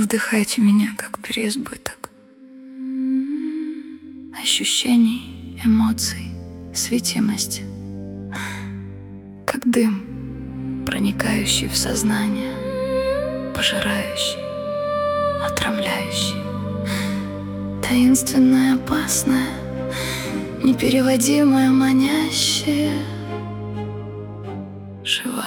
вдыхайте меня, как переизбыток ощущений, эмоций, светимости, как дым, проникающий в сознание, пожирающий, отравляющий, таинственное, опасное, непереводимое, манящее, живая.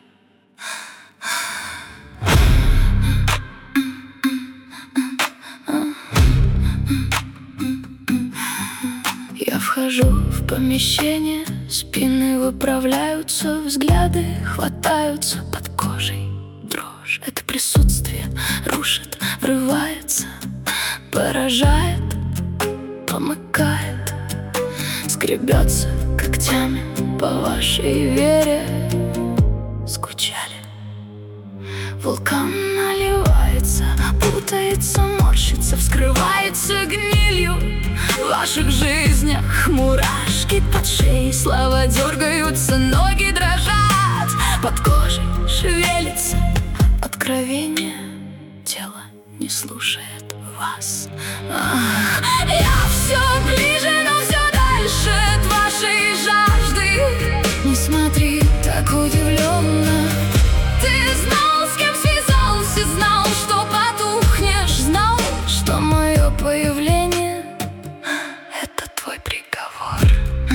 Я вхожу в помещение, спины выправляются, взгляды хватаются под кожей. Дрожь, это присутствие рушит, врывается, поражает, помыкает, скребется когтями по вашей вере. Скучали, вулкан наливается, путается, морщится, вскрывается гнилью. В ваших жизнях мурашки под шеей, слова дергаются, ноги дрожат, под кожей шевелится откровение, тело не слушает вас. Я все ближе, но все дальше от вашей жажды. Не смотри так удивленно. Ты знал, с кем связался, знал, что потухнешь, знал, что мое появление — это твой приговор.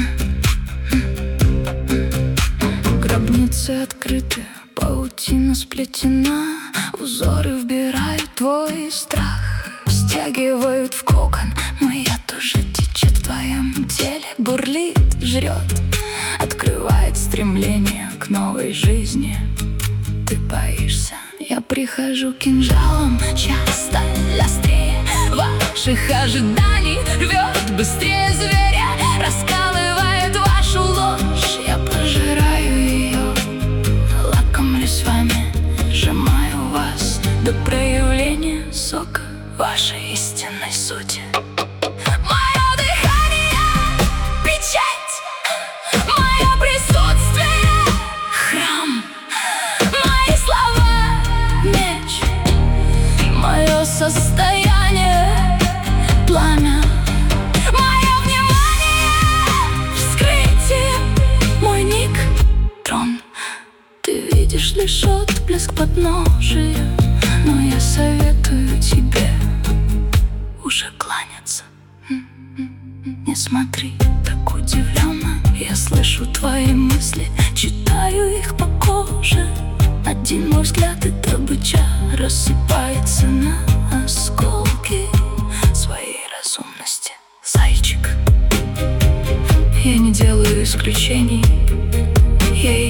Гробницы открыты, паутина сплетена, узоры вбирают твой страх, стягивают в кокон, но яд тоже течет в твоем теле, бурлит, жрет, открывает стремление к новой жизни. Ты боишься, я прихожу кинжалом, часто острее ваших ожиданий, рвет быстрее зверя, раскалывает вашу ложь. Я пожираю ее, лакомлюсь вами, сжимаю вас до проявления сока вашей истинной сути. Мое дыхание — печать, мое присутствие — храм, мои слова — меч, мое состояние — пламя, мое внимание — вскрытие, мой ник — трон. Ты видишь лишь отблеск подножия, но я советую тебе уже кланяться. Не смотри так удивленно, я слышу твои мысли, читаю их по коже. Один мой взгляд — это быча, рассыпается на осколки своей разумности. Зайчик, я не делаю исключений, я